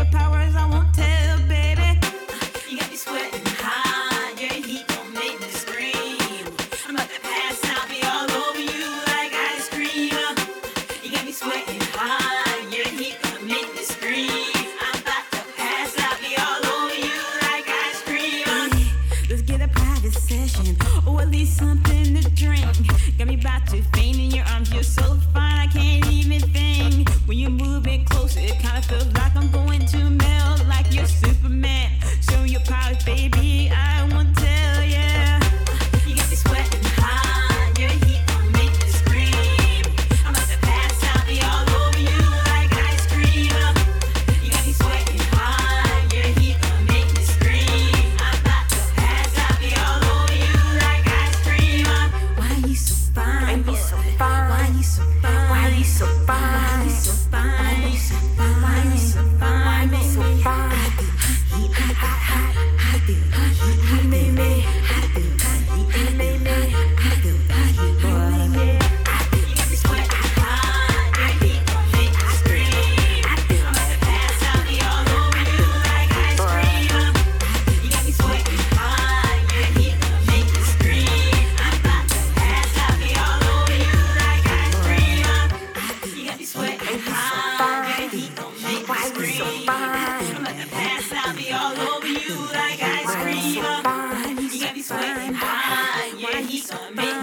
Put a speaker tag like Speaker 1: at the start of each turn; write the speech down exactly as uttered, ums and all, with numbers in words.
Speaker 1: superpowers I won't tell, baby. You got me sweating hot, your heat gon' make me scream. I'm about to pass out, be all over you like ice cream. You got me sweating hot, your heat gon' make me scream. I'm about to pass out, be all over you like ice cream. Let's get a private session, or at least something to drink. Got me about to faint in your arms, you're so fine, I can't even think. When you're moving closer, it kinda feels like I'm going to melt like you're Superman. Show your powers, baby, I won't tell ya. You got me sweating hot, your heat gon' make me scream. I'm about to pass out, be all over you like ice cream. You got me sweating hot, your heat gon' make me scream. I'm about to pass out, be all over you like ice cream. Why you so fine? Why you so fine? Why you so fine? Why you so fine? Why you so fine? Why you so fine? Why you so fine? Why you so fine? He hot, hot, hot, hot, he he made me, hot, he made me, hot, he made me. You got me sweating hot, your heat gon' make me scream. I'm about to pass out, be all over you like ice cream. You got me sweating hot, your heat gon' make me scream. I'm about to pass out, be all over you like ice cream. You got me sweating hot, your heat gon' make me scream. I'm about to pass out, be all over you like ice cream. You got me sweating hot, your heat gon' make